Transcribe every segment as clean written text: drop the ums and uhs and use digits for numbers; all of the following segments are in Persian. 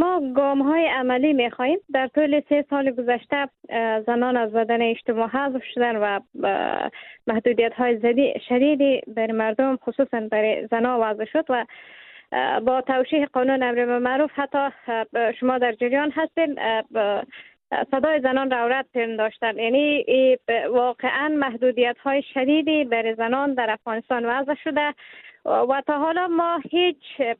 ما گام های عملی می خواهیم. در طول 3 سال گذشته زنان از بدن اجتماع حذف شدن و محدودیت های شدیدی بر مردم خصوصا برای زنان وضع شد و با توشیح قانون امر بالمعروف حتی شما در جریان هستین صدای زنان را رد پنداشتن. یعنی واقعا محدودیت های شدیدی برای زنان در افغانستان وضع شده و تا حالا ما هیچ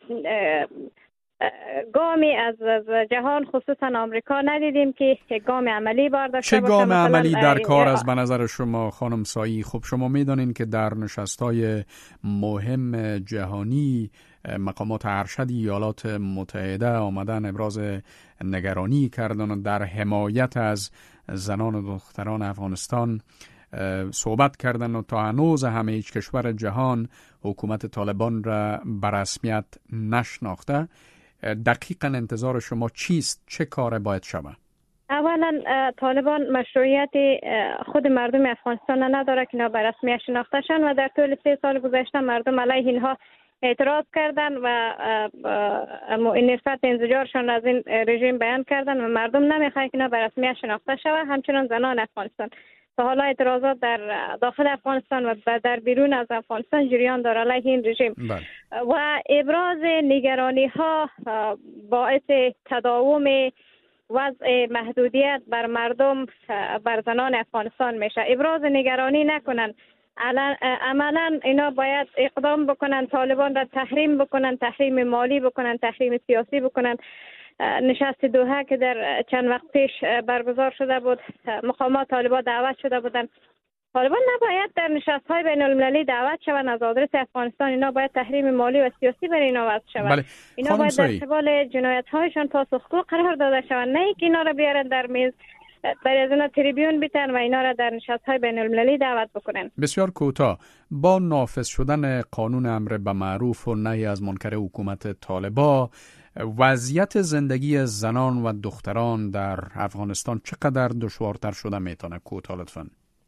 گامی از جهان خصوصا آمریکا ندیدیم که گام عملی برداشته باشه. چه گام عملی در کار از به نظر شما خانم سایی؟ خب شما میدانین که در نشست‌های مهم جهانی مقامات ارشد ایالات متحده آمدن ابراز نگرانی کردن و در حمایت از زنان و دختران افغانستان صحبت کردن و تا هنوز همه هیچ کشور جهان حکومت طالبان را به رسمیت نشناخته. دقیقاً انتظار شما چیست؟ چه کار باید شود؟ اولا طالبان مشروعیت خود مردم افغانستان نداره که اینا به رسمیت شناخته شن و در طول 3 سال گذشته مردم علیه اینها اعتراض کردن و نسبت انزجارشان از این رژیم بیان کردن و مردم نمیخواهند که اینا به رسمیت شناخته شود. همچنان زنان افغانستان تا حالا اعتراضات در داخل افغانستان و در بیرون از افغانستان جریان داره علیه این رژیم و ابراز نگرانی ها باعث تداوم وضع محدودیت بر مردم بر زنان افغانستان میشه. ابراز نگرانی نکنن، عملا اینا باید اقدام بکنن، طالبان را تحریم بکنن، تحریم مالی بکنن، تحریم سیاسی بکنن. نشست دوحه که در چند وقت پیش برگزار شده بود، مقامات طالبان دعوت شده بودن. طالبان نباید در نشست های بین المللی دعوت شوند از آدرس افغانستان. اینا باید تحریم مالی و سیاسی برای اینا وضع شود. اینا باید در قبال جنایت هایشان پاسخگو قرار داده شوند، نه که اینا را بیارن در میز برای از اینا تریبیون بیتن و اینا را در نشست های بین المللی دعوت بکنن. بسیار کوتاه، با نافذ شدن قانون امر بالمعروف و نهی از منکر حکومت طالبان، وضعیت زندگی زنان و دختران در افغانستان چقدر دشوارتر شده میتونه؟ کوتاه لطفاً.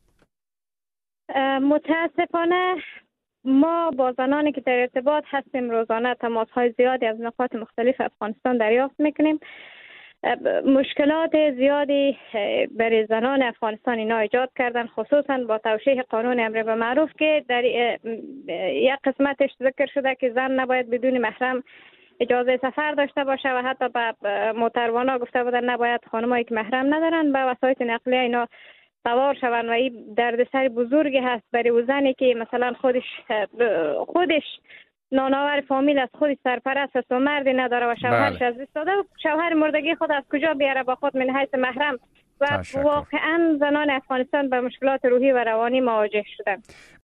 متاسفانه ما با زنانی که در ارتباط هستیم روزانه تماس های زیادی از نقاط مختلف افغانستان دریافت میکنیم. مشکلات زیادی برای زنان افغانستان اینا ایجاد کردن، خصوصا با توشیح قانون امر بالمعروف که در یک قسمتش ذکر شده که زن نباید بدون محرم اجازه سفر داشته باشه و حتی به موتروانا گفته بودن نباید خانمایی که محرم ندارن به وسایط نقلیه اینا سوار شوند و این دردسر بزرگی هست برای زنی که مثلا خودش نانآور فامیل است، خودش سرپرست است و مردی نداره و شوهرش از دست داده و شوهر مردگی خود از کجا بیاره با خود من حیث محرم و واقعا زنان افغانستان به مشکلات روحی و روانی مواجه شدن.